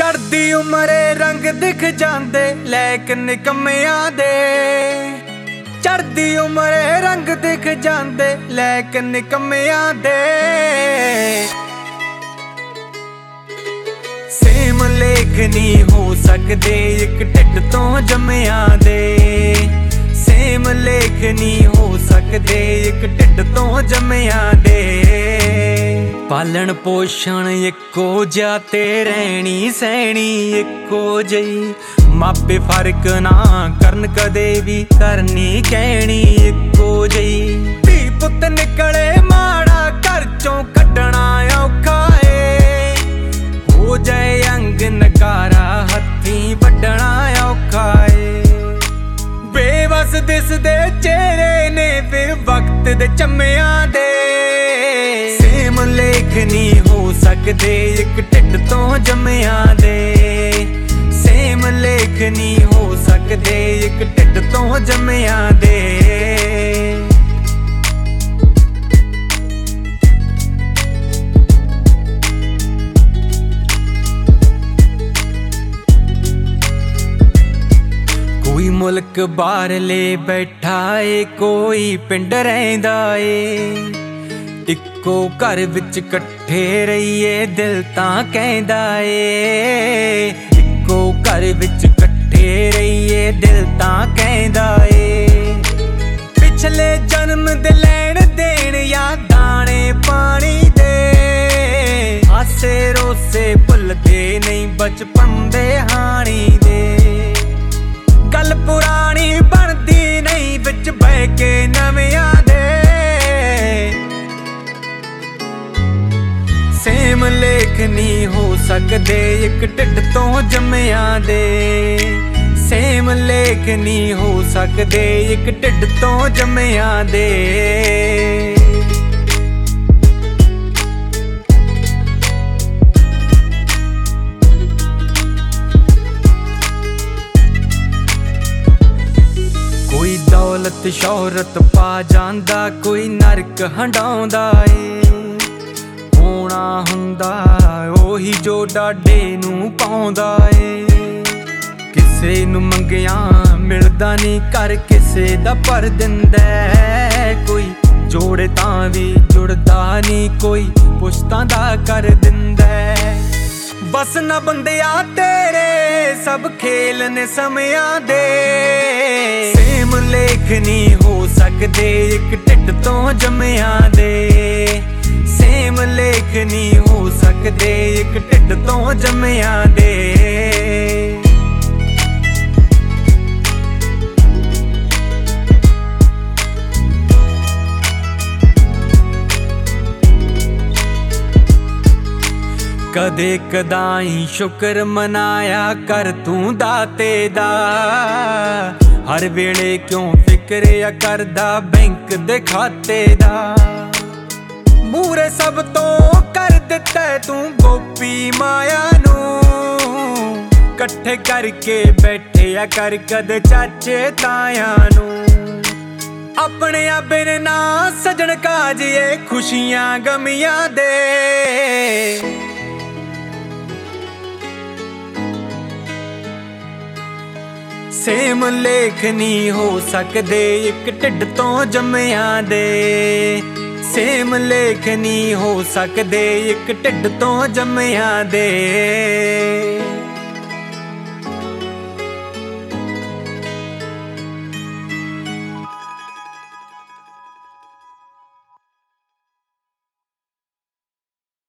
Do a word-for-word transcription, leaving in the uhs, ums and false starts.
चढ़दी उमरे रंग दिख जांदे लैक निकम्मियां दे। चढ़दी उमरे रंग दिख जांदे लैक निकम्मियां दे। सेम लेख नहीं हो सकदे इक ढिड तो जम्मियां दे। सेम लेख नहीं हो सकदे इक ढिड तो जम्मियां दे। पालन पोषण इक्को जिहा ते रहनी सहनी इक्को जही। मापे फर्क ना करन कदे भी करनी कहनी इक्को जही। धी पुत निकले माड़ा घर चों कड्डना औखा ए। हो जाए अंग नकारा हत्थी वड्डना औखा ए। बेबस दिसदे चेहरे ने फिर वक्त दे चम्मियां दे। सेम लेख नहीं हो सकदे इक ढिड तो जम्मियां दे। सेम लेख नहीं हो सकदे इक ढिड तो जम्मियां दे। कोई मुल्क बाहरले बैठा ए कोई पिंड रहिंदा ए। इक्को घर विच कट्ठे रहिए दिल तां कहंदा ए। इक्को घर विच कट्ठे रहिए दिल तां कहंदा ए। पिछले जन्म दे लैण देण या दाणे पानी दे। हासे रोसे भुलदे नहीं बचपन दे हाणी दे। गल पुरानी बनदी नहीं विच बह के नवियां दे। सेम लेख नहीं हो सकदे इक ढिड तो जम्मियां दे। सेम लेख नहीं हो सकदे इक ढिड तो जम्मियां दे। कोई दौलत शोहरत पा जांदा कोई नरक हंडाउंदा ए। होना हुंदा ओही जो डाडे नूं पाउंदा ए। किसे नूं मंगिया मिलदा नहीं कर किसे दा भर दिंदा है। कोई जोड़े तां भी जुड़दा नहीं कोई पुश्तां दा कर दिंदा है। बस ना बंदिया तेरे सब खेल ने समयां दे। सेम लेख नहीं हो सकदे इक ढिड तो जम्मियां दे। सेम लेख नहीं हो सकदे इक ढिड तो जम्मियां दे। कदे कदाई शुक्र मनाया कर तू दाते दा। हर वेले क्यों फिक्र या करदा बैंक दे खाते दा। मूरे सब तो कर दिता तू गोपी माया नू। कट्ठे करके बैठे या कर कद चाचे ताया नू। अपने बिन ना सजन काजिए खुशियां गमियां दे। सेम लेख नहीं हो सकदे इक ढिड तो जम्मियां दे। सेम लेख नहीं हो सकदे इक ढिड तो जम्मियां दे।